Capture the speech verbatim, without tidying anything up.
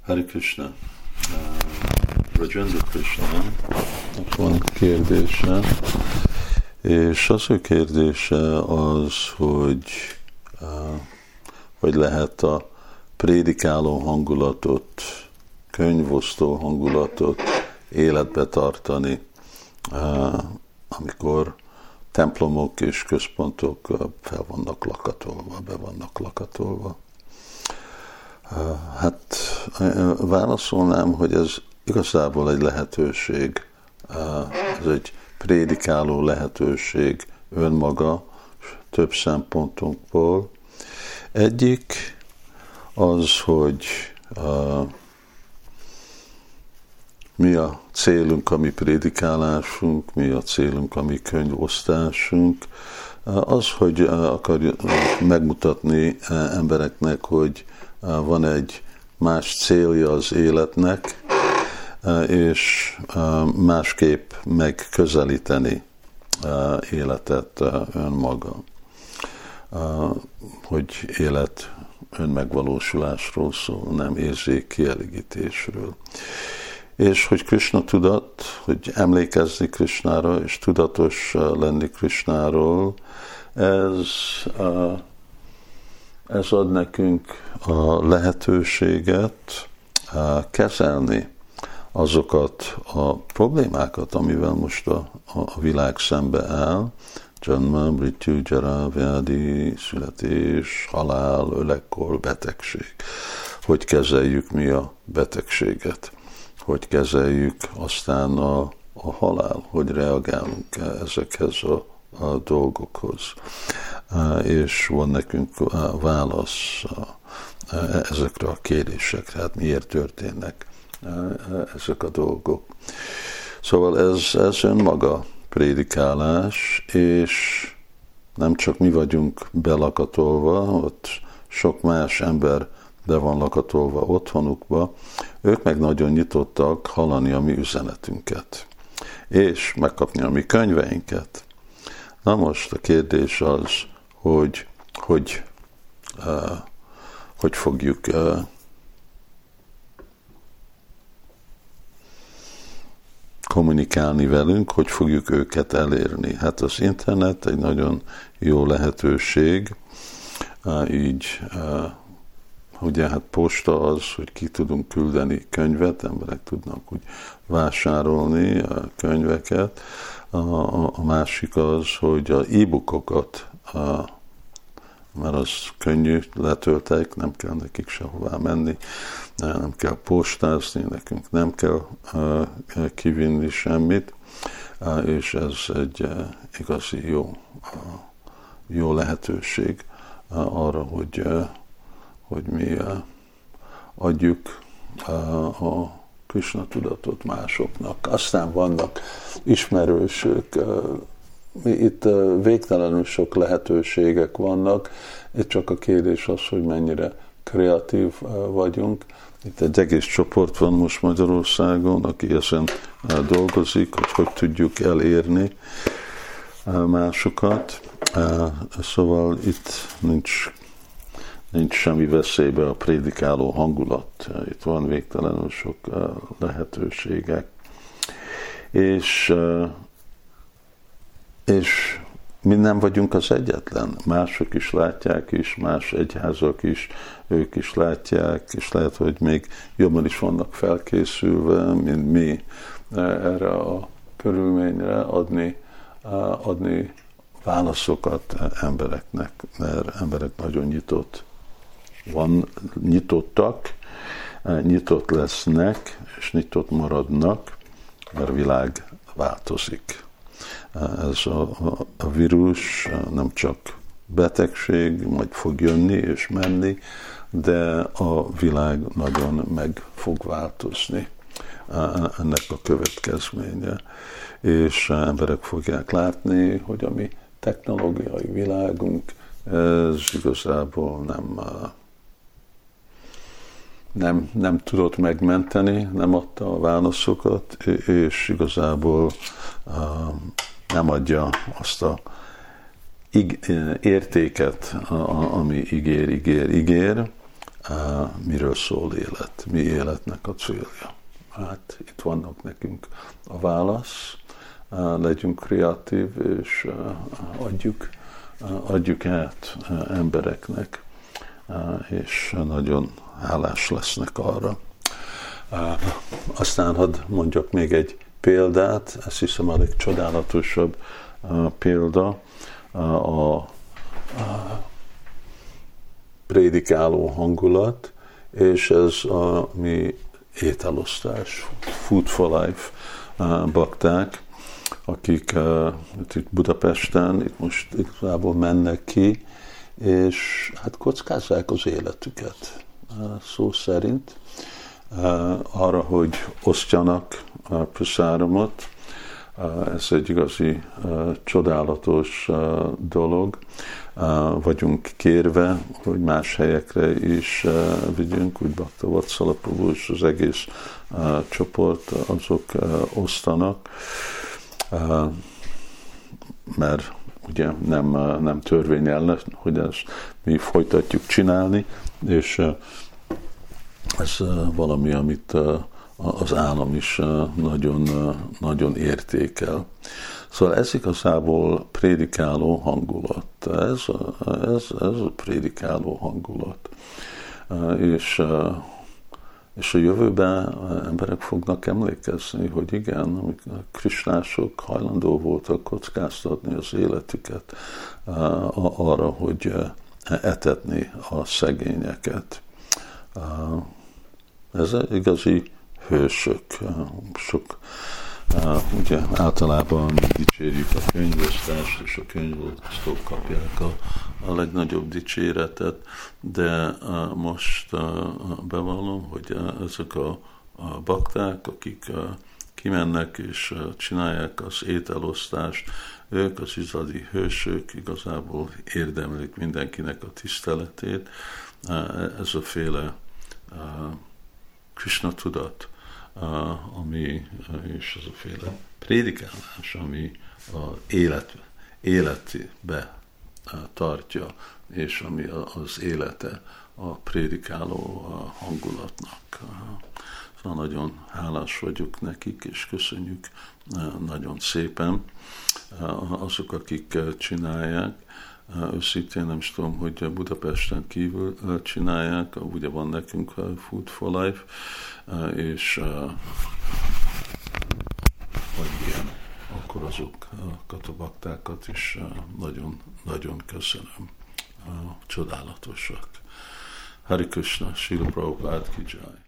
Hare Krishna. Uh, Rajendra Krishna van kérdése, és az ő kérdése az, hogy uh, hogy lehet a prédikáló hangulatot, könyvosztó hangulatot életbe tartani, uh, amikor templomok és központok uh, fel vannak lakatolva, be vannak lakatolva. Hát válaszolnám, hogy ez igazából egy lehetőség, ez egy prédikáló lehetőség önmaga több szempontunkból. Egyik az, hogy uh, mi a célunk, a mi prédikálásunk, mi a célunk, a mi könyvosztásunk, uh, az, hogy uh, akarjuk megmutatni uh, embereknek, hogy van egy más célja az életnek, és másképp megközelíteni életet önmaga, hogy élet önmegvalósulásról szól, nem érzék kielégítésről. És hogy Krishna tudat, hogy emlékezni Krishnára, és tudatos lenni Krishnáról, ez Ez ad nekünk a lehetőséget kezelni azokat a problémákat, amivel most a, a világ szembe áll, Janma, Mrityu, Jara, Vyadi, születés, halál, öregkor, betegség. Hogy kezeljük mi a betegséget? Hogy kezeljük aztán a, a halál? Hogy reagálunk ezekhez a, a dolgokhoz? És van nekünk válasz ezekre a kérdésekre, hát miért történnek ezek a dolgok. Szóval ez, ez önmaga prédikálás, és nem csak mi vagyunk belakatolva, ott sok más ember be van lakatolva otthonukba, ők meg nagyon nyitottak hallani a mi üzenetünket, és megkapni a mi könyveinket. Na most a kérdés az, hogy hogy, uh, hogy fogjuk uh, kommunikálni velünk, hogy fogjuk őket elérni. Hát az internet egy nagyon jó lehetőség, uh, így uh, ugye hát posta az, hogy ki tudunk küldeni könyvet, emberek tudnak úgy vásárolni a könyveket. A, a, a másik az, hogy a e-bookokat, a, mert az könnyű, letöltek, nem kell nekik sehová menni, nem kell postázni, nekünk nem kell uh, kivinni semmit, uh, és ez egy uh, igazi jó, uh, jó lehetőség uh, arra, hogy, uh, hogy mi uh, adjuk uh, a Krishna tudatot másoknak. Aztán vannak ismerősök, itt végtelenül sok lehetőségek vannak, itt csak a kérdés az, hogy mennyire kreatív vagyunk. Itt egy egész csoport van most Magyarországon, aki ezen dolgozik, hogy hogy tudjuk elérni másokat. Szóval itt nincs Nincs semmi veszélybe a prédikáló hangulat. Itt van végtelenül sok lehetőségek. És, és mi nem vagyunk az egyetlen. Mások is látják is, más egyházak is, ők is látják, és lehet, hogy még jobban is vannak felkészülve, mint mi erre a körülményre adni, adni válaszokat embereknek, mert emberek nagyon nyitott van, nyitottak, nyitott lesznek, és nyitott maradnak, mert a világ változik. Ez a, a, a vírus nem csak betegség, majd fog jönni és menni, de a világ nagyon meg fog változni ennek a következménye. És emberek fogják látni, hogy a mi technológiai világunk, ez igazából nem Nem, nem tudott megmenteni, nem adta a válaszokat, és igazából uh, nem adja azt a ig- értéket, a, ami ígér, ígér, ígér, miről szól élet, mi életnek a célja. Hát itt vannak nekünk a válasz, legyünk kreatív, és adjuk, adjuk át embereknek, és nagyon hálás lesznek arra. Aztán hadd mondjak még egy példát, ezt hiszem a legcsodálatosabb példa, a prédikáló hangulat, és ez a mi ételosztás, Food for Life bakták, akik uh, itt Budapesten, itt most igazából mennek ki, és hát kockázzák az életüket uh, szó szerint, uh, arra, hogy osztjanak uh, prasáramot. Uh, ez egy igazi uh, csodálatos uh, dolog. Uh, vagyunk kérve, hogy más helyekre is uh, vigyünk, úgy Bhakta Vatsala Prabhu és az egész uh, csoport, azok uh, osztanak, uh, mert ugye nem, uh, nem törvény ellen, hogy ezt mi folytatjuk csinálni, és uh, ez uh, valami, amit uh, az állam is uh, nagyon, uh, nagyon értékel. Szóval ez igazából prédikáló hangulat. Ez, ez, ez a prédikáló hangulat. És, és a jövőben emberek fognak emlékezni, hogy igen, krisnások hajlandó voltak kockáztatni az életüket arra, hogy etetni a szegényeket. Ez igazi hősök. Sok Uh, ugye általában dicsérjük a könyvosztást, és a könyvosztók kapják a, a legnagyobb dicséretet, de uh, most uh, bevallom, hogy uh, ezek a, a bakták, akik uh, kimennek és uh, csinálják az ételosztást, ők az igazi hősök, igazából érdemlik mindenkinek a tiszteletét. Uh, ez a féle uh, Krishna tudat, Uh, ami, uh, és az a féle prédikálás, ami az élet, életbe uh, tartja, és ami a, az élete a prédikáló uh, hangulatnak. Uh, szóval nagyon hálás vagyok nekik, és köszönjük uh, nagyon szépen uh, azok, akik uh, csinálják. Uh, őszintén nem is tudom, hogy Budapesten kívül uh, csinálják, uh, ugye van nekünk uh, Food for Life, uh, és uh, vagy ilyen, akkor azokat a baktákat is uh, nagyon, nagyon köszönöm. Uh, csodálatosak. Hari Krishna, Srila Prabhupada ki jai.